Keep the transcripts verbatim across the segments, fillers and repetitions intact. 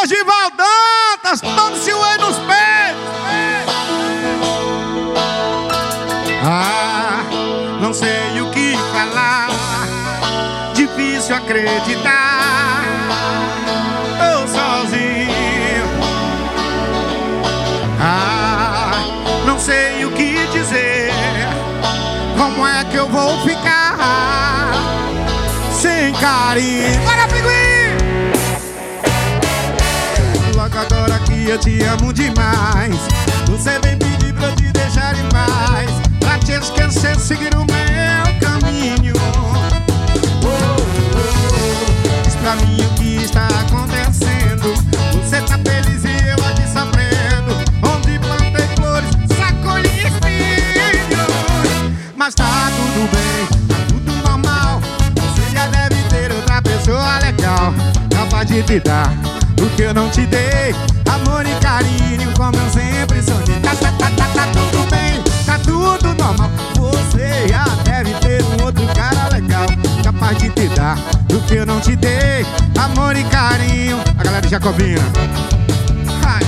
Logival Dantas, todo-se o E nos peitos. Ah, não sei o que falar, difícil acreditar. Tô sozinho. Ah, não sei o que dizer. Como é que eu vou ficar sem carinho? Bora, Pinguim! Logo agora que eu te amo demais, você vem pedir pra eu te deixar em paz, pra te esquecer, seguir o meu caminho. Oh, oh, oh. Diz pra mim o que está acontecendo. Você tá feliz e eu aqui sofrendo. Onde plantei flores, sacolhi espinhos. Mas tá tudo bem, tá tudo normal. Você já deve ter outra pessoa legal, capaz de te dar o que eu não te dei, amor e carinho como eu sempre sonhei. Tá, tá, tá, tá, tá tudo bem, tá tudo normal. Você já deve ter um outro cara legal, capaz de te dar o que eu não te dei, amor e carinho. A galera de Jacobina. Ai.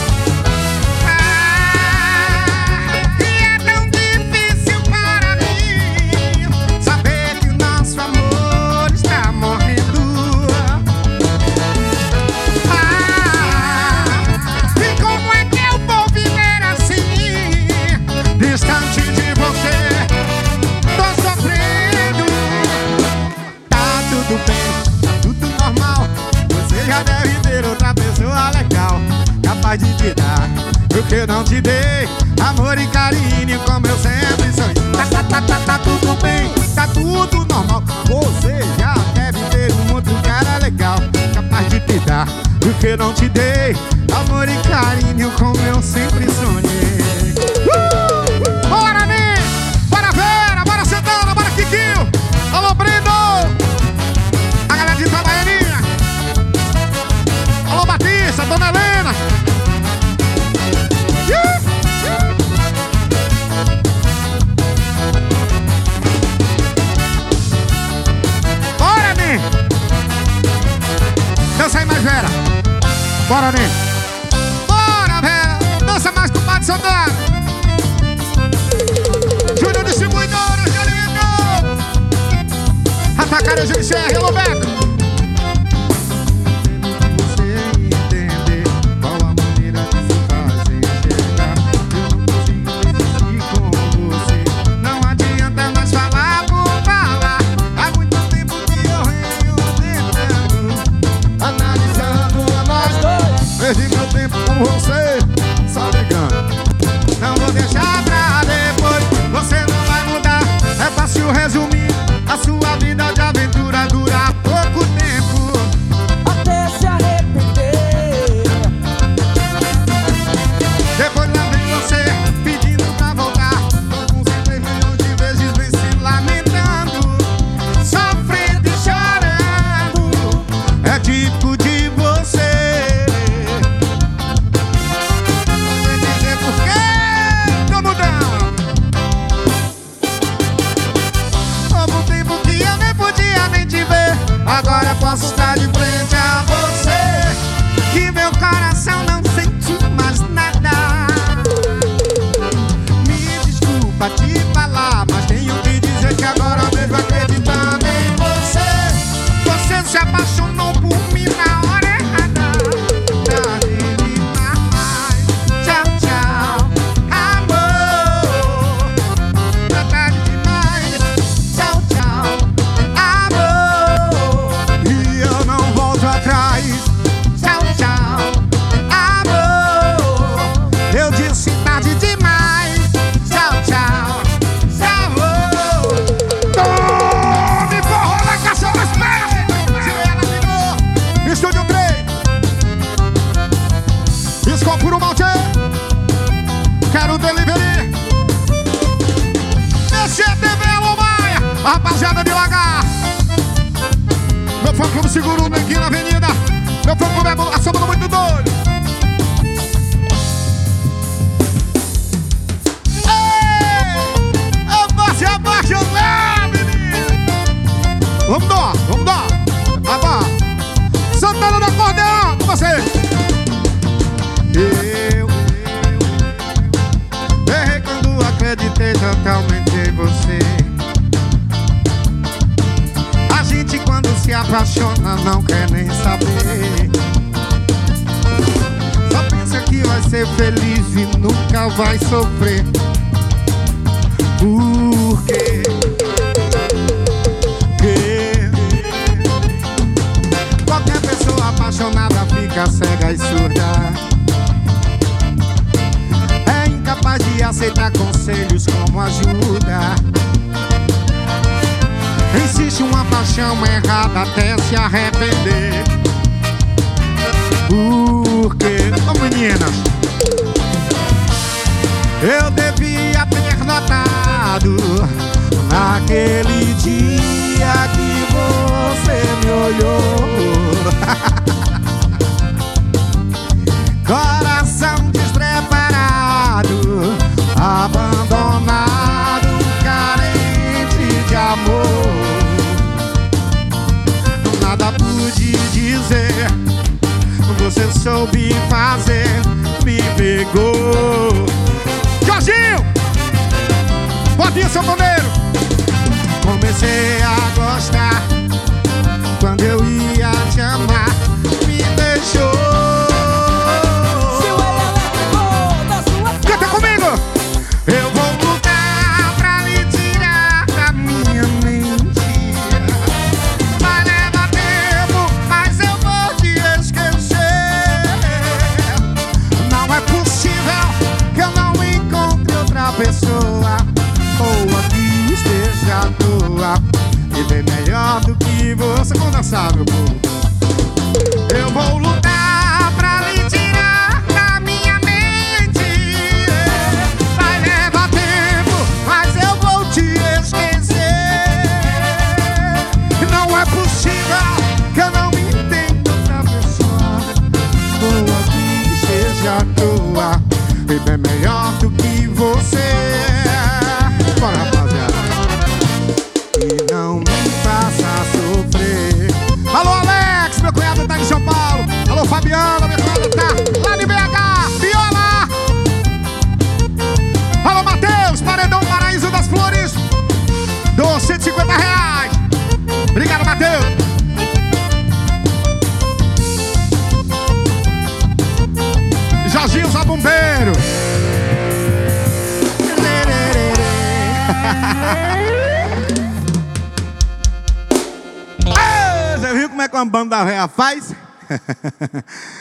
Capaz de te dar o que eu não te dei, amor e carinho como eu sempre sonhei. Tá, tá, tá, tá, tá tudo bem, tá tudo normal. Você já deve ter um outro cara legal, capaz de te dar o que eu não te dei, amor e carinho como eu sempre sonhei. uh! Bora, Nê! Bora, Vera! Bora, Santana! Bora, Kikinho! Alô, Brendo! A galera de Itabaianinha! Alô, Batista! Dona Helena! Dança aí mais, Vera. Bora, Nê. Bora, Vera. Dança mais com o Padre Santana. Júnior Distribuidora, Janino. Atacaria de Serra, Alô, Beco. Você entender qual a maneira de se fazer chegar. Eu não consigo resistir com você. Não adianta mais falar por falar. Há muito tempo que eu venho tentando, analisando a nós dois. Perdi meu tempo com você, só ligando. Não vou deixar pra depois, você não vai mudar. É fácil resumir, a sua vida de aventura dura pouco tempo, até se arrepender. Depois lá vem você pedindo pra voltar, com cinquenta milhões de vezes vem se lamentando, sofrendo e chorando. É tipo de você. Sem dizer por que tô mudando. Houve um tempo que eu nem podia nem te ver, agora posso estar de frente a você, que meu coração não sente mais nada. Me desculpa te falar, mas tenho que dizer que agora mesmo acreditando em você, você se apaixonou por mim na hora errada. Pra terminar mais, tchau, tchau, amor. Pra tarde demais, tchau, tchau, amor. E eu não volto atrás, tchau, tchau, amor. Eu disse tarde demais, tchau, tchau, amor. Tome forró na caixa dos pés. Juliana ligou, Estúdio três. Escola por um malte. Quero delivery. Esse é T V Alô Maia, a rapaziada de Lagar. Meu fã clube seguro aqui na avenida. Meu fã clube é a sombra muito doido. Ei, eu vou se apaixonar, menino. Vamos dar, vamos dar. Rapaz, Santana do acordeão com você. só vai sofrer. Por quê? Quê? Qualquer pessoa apaixonada fica cega e surda. É incapaz de aceitar conselhos como ajuda. Existe uma paixão errada até se arrepender. Por quê? Ô meninas, eu devia ter notado naquele dia que você me olhou. Coração despreparado, abandonado, carente de amor. Nada pude dizer, você soube fazer, me pegou. Jorginho! Botinha, seu pandeiro! Comecei a gostar quando eu ia te amar, me deixou. Se o elétrico da sua casa, Canta comigo! Eu vou lutar pra lhe tirar da minha mente. Vai levar tempo, mas eu vou te esquecer. Não é possível que eu não encontre outra pessoa, ou aqui esteja à toa, e bem melhor do que você. Vamos dançar, meu povo. Eu vou lutar pra lhe tirar da minha mente. Vai levar tempo, mas eu vou te esquecer. Não é possível que eu não entenda outra pessoa, ou aqui esteja à toa, e bem melhor do que você. Bora, rapaziada. E não me faça sofrer. Alô, Alex, meu cunhado tá em São Paulo. Alô, Fabiana, minha cunhada tá lá de B H. Viola. Alô, Matheus, Paredão Paraíso das Flores, dos cento e cinquenta reais. Obrigado, Matheus. Jorginho, Zabumbeiro. Você viu como é que uma banda véia faz?